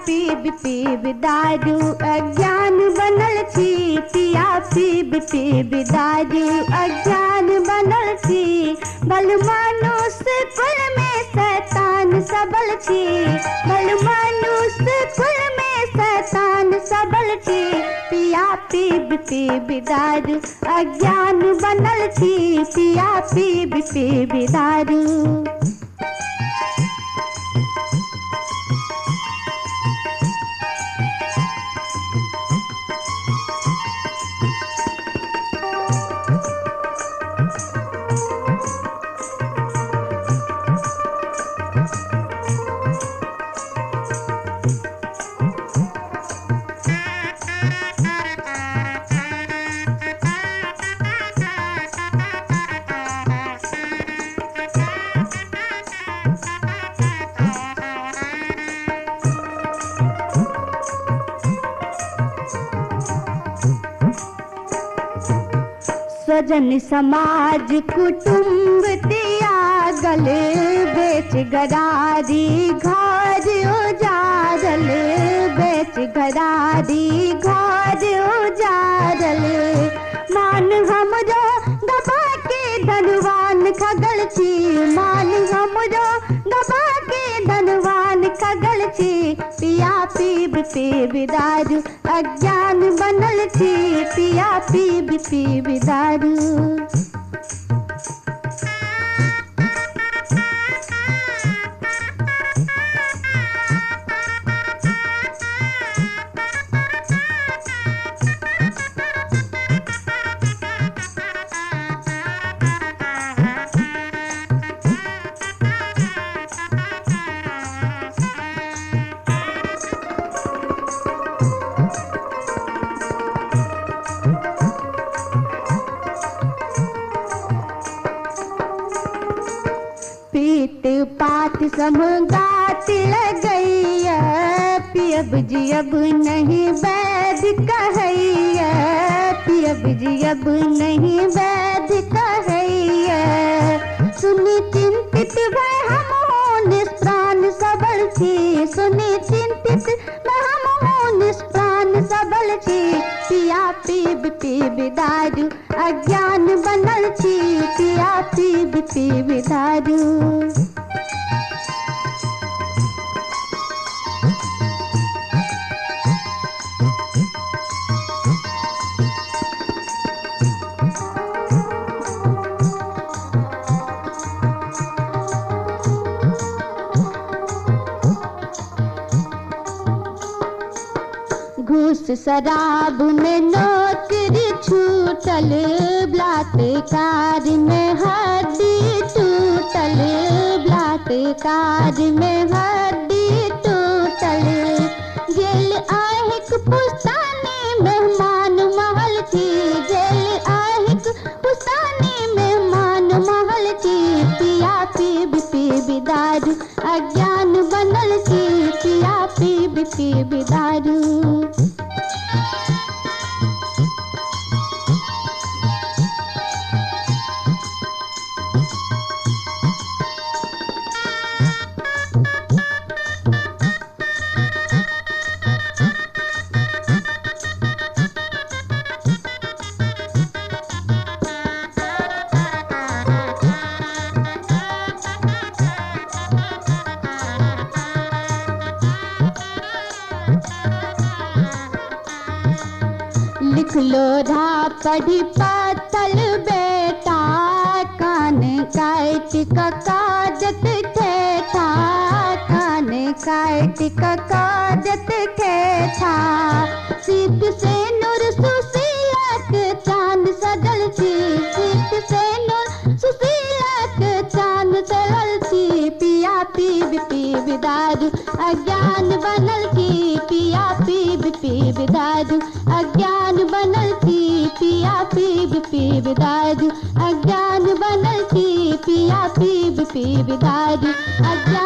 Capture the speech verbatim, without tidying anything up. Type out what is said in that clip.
पीब पीब दारू अज्ञान बनल थी, पिया पीब पीब दारू अज्ञान बनल थी। भल मनुष्य कुल में शैतान सबल थी, भल मनुष्य कुल में शैतान सबल थी। पिया पीब पीब दारू अज्ञान बनल थी, पिया पीब पीब दारू। स्वजन समाज कुटुंब त्यागल, बेच गरारी घर उजारल, बेच गरारी घर उजारल। मान हमरो दबा के धनवान खगल छी, मान हमरो दबा के धनवान खगल छी। पिया पीब पीब दारू अज्ञान बनल थी, पिया पीब पीब दारू। पीत पात समगात लगैया, पियब जियब नहीं वैद कहैया, पियब जियब नहीं वैद कहैया। सुनी चिंतित भय हम हो निष्प्राण सबल थी, सुनी चिंतित भय हम हो निष्प्राण सबल थी। पिया पीब पीब दारू अज्ञान बनल थी, पिया पीब पीब दारू। घूस शराब में नौकरी छूटल, बलात्कार में हड्डी टूटल, बलात्कार में हड्डी टूटल। जेल आहिक पुस्तानी मेहमान महल थी, जेल आहिक पुस्तानी मेहमान महल थी। पिया पीब पीब दारू अज्ञान बनल थी, पिया पीब पीब दारू। लिख लो धा पढ़ी पातल बेटा, कान काट का काजत ठेठा, कान काट का काजत ठेठा। सीत से नूर सुशीला के चांद सजल थी, सीत से नूर सुशीला के चांद सजल थी। पिया पीब पीब दारू अज्ञान बनल थी, पिया पीब पीब दारू अज्ञान बनल थी। पिया पीब पीब दारू अज्ञान बनल थी, पिया पीब पीब दारू अज्ञान